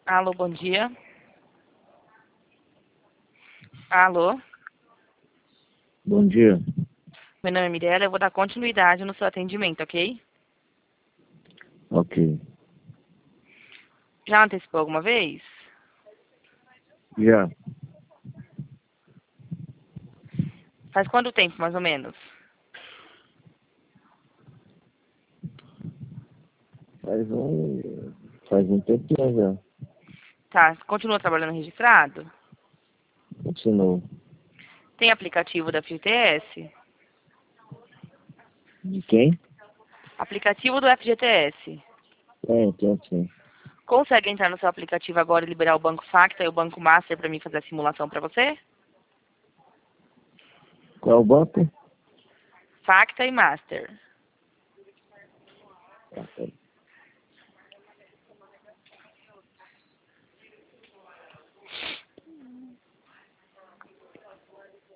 Alô, bom dia. Alô, Bom dia. meu nome é Mirella, eu vou dar continuidade no seu atendimento, ok? Ok. Já antecipou alguma vez? Já. Faz quanto tempo, mais ou menos? Faz um tempinho já. Tá, continua trabalhando registrado? Continuou. Tem aplicativo da FGTS? De quem? Aplicativo do FGTS. Tem sim. Consegue entrar no seu aplicativo agora e liberar o Banco Facta e o Banco Master para mim fazer a simulação para você? Qual é o banco? Facta e Master. Tá, peraí.